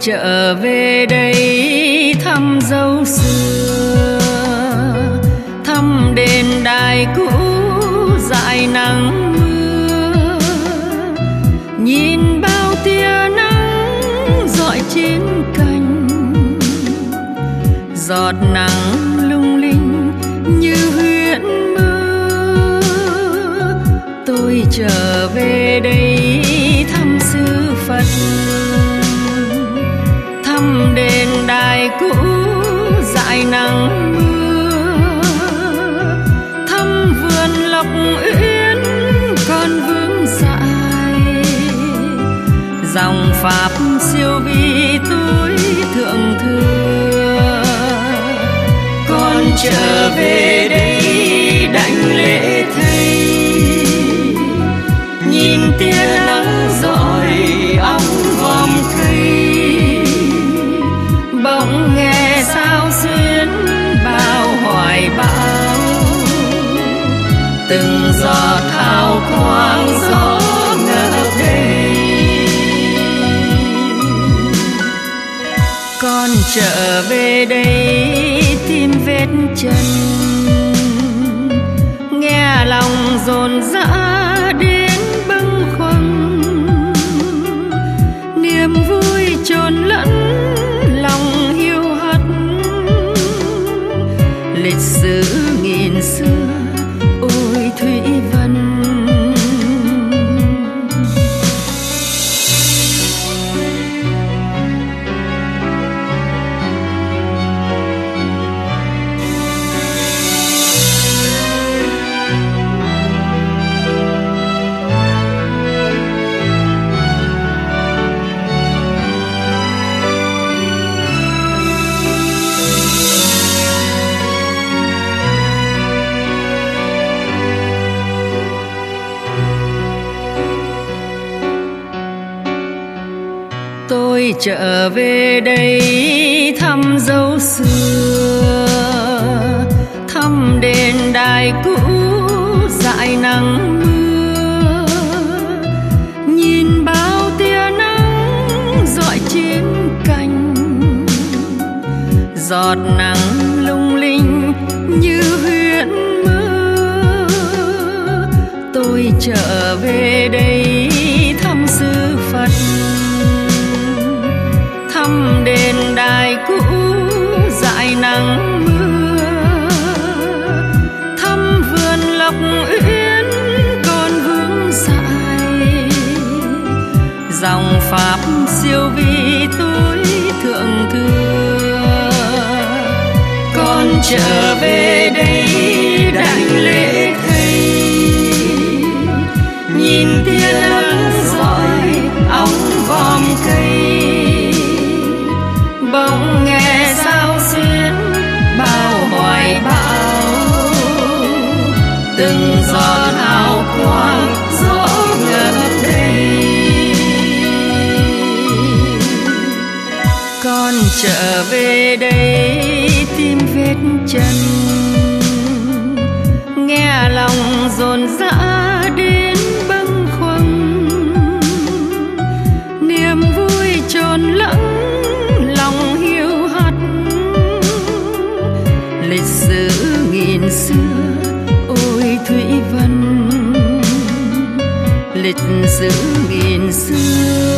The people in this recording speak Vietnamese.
trở về đây thăm dấu xưa, thăm đền đài cũ dại nắng mưa, nhìn bao tia nắng rọi trên cành, giọt nắng lung linh như huyễn mơ. Tôi trở về đây thăm sư Phật, thăm đền đài cũ dại nắng mưa, thăm vườn lộc uyên còn vương dại, dòng pháp siêu vi tôi thượng thừa. Con trở về đây đảnh lễ thầy, nhìn tia nắng rọi óng vòm cây, bỗng nghe sao xuyến bao hoài bão, từng giọt hào quang gió ngập đầy. Con trở về đây tìm vết chân, nghe lòng dồn dã đến bâng khuâng, niềm vui chồn lẫn lòng hiu hắt, lịch sử nghìn xưa ôi Thủy Vân. Tôi trở về đây thăm dấu xưa, thăm đền đài cũ dại nắng mưa, nhìn bao tia nắng rọi trên cành, giọt nắng lung linh như huyễn mơ. Tôi trở về đây thăm sư Phật, thăm đền đài cũ dại nắng mưa, thăm vườn lộc uyên còn vương dại, dòng pháp siêu vi tôi thượng thừa. Con trở về đây đảnh lễ thầy, nhìn tia nắng rọi óng vòm cây, bỗng nghe sao xuyến bao hoài bão, từng giọt hào quang gió ngập đầy. Con trở về đây tìm vết chân, nghe lòng dồn dã đến bâng khuâng, niềm vui chồn lẫn lòng hiu hắt, lịch sử nghìn xưa ôi Thủy Vân, lịch sử nghìn xưa.